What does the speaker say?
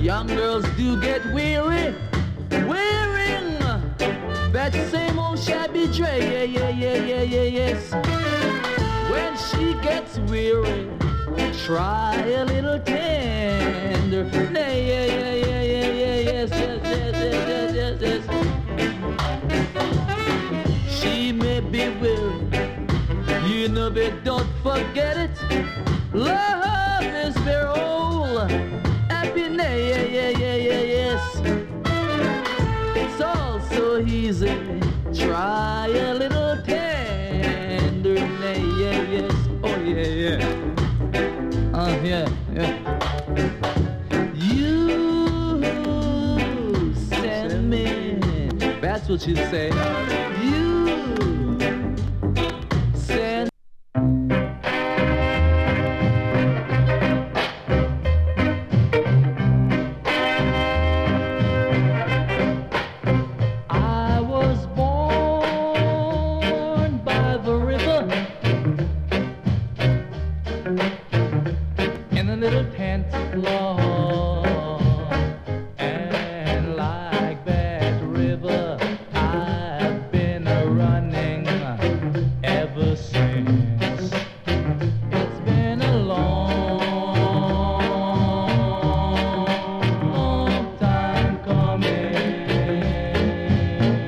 Young girls do get weary, wearing that same old shabby dress. Yes. When she gets weary, try a little tender. Yes. She may be weary, you know, but don't forget it. Love is their whole happiness. Yes. It's all so easy. Try a little tenderness. Yes. Oh yeah. Yeah. You send me. That's what you say.